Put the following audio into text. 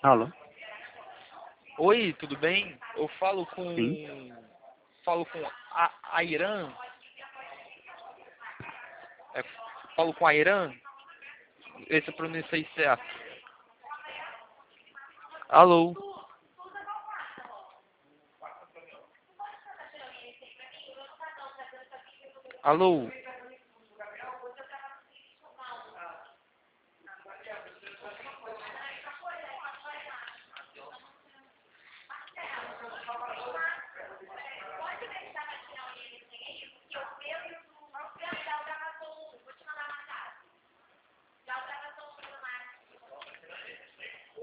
Alô? Oi, tudo bem? Eu falo com Sim. a Irã. É, falo com a Irã. Esse eu pronunciei certo. Alô? Alô?